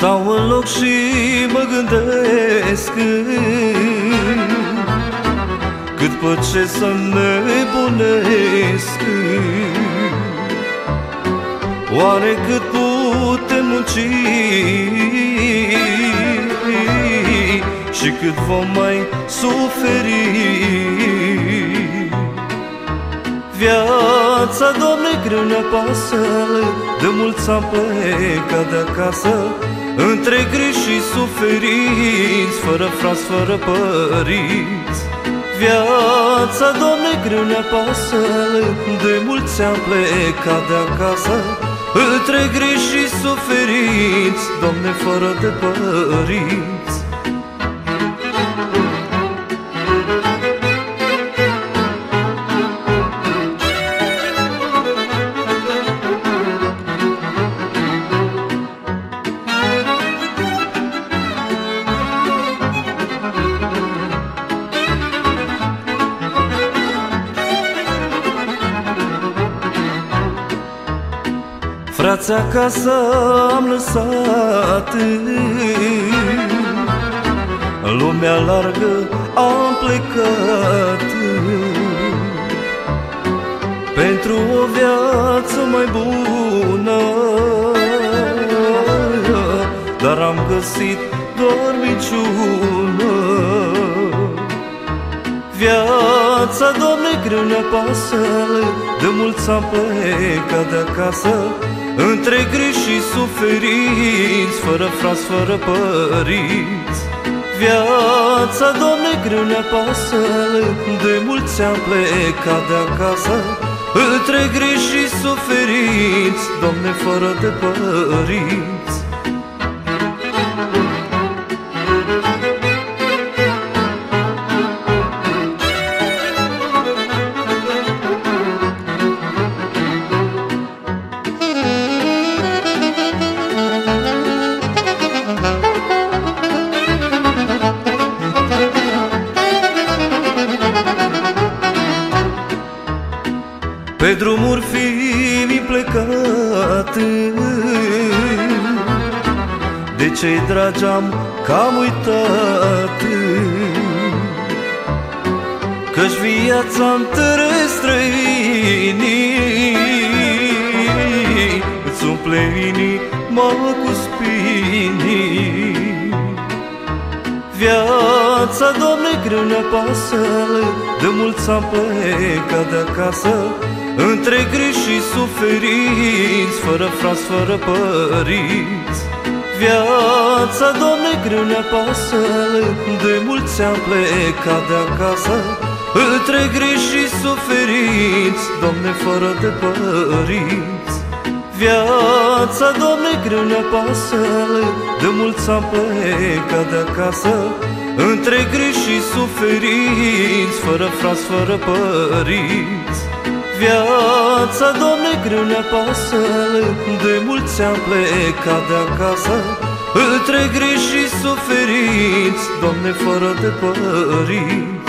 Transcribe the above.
Stau în loc și mă gândesc cât pe ce să nebunesc. Oare cât putem munci și cât vom mai suferi? Viața, Doamne, greu ne apasă, de mulți am plecat de acasă, între griji și suferinți, fără frați, fără părinți. Viața, Doamne, greu ne apasă, de mulți am plecat de acasă, între griji și suferinți, Doamne, fără de părinți. Frații acasă am lăsat, în lumea largă am plecat, pentru o viață mai bună, dar am găsit doar minciună. Viața, Doamne, greu ne apasă, de mulți am plecat de acasă, între griji și suferinți, fără frați, fără părinți. Viața, Doamne, greu ne apasă, de mulți am plecat de acasă, între griji și suferinți, Doamne, fără de părinți. Pe drumuri fi plecat, de cei dragi am cam uitat, că-și viața între străinii îți umple inima cu spinii. Viața, Doamne, greu ne apasă, de mulți am plecat de acasă, între griji și suferinți, fără frați, fără părinți. Viața, Doamne, greu ne apasă, de mulți am plecat de acasă, între griji și suferinți, Doamne, fără de părinți. Viața, Doamne, greu ne apasă, de mulți am plecat de acasă, între griji și suferinți, fără frați, fără părinți. Viața, Doamne, greu ne apasă, de mulți am plecat de acasă, între griji și suferinți, Doamne, fără de părinți.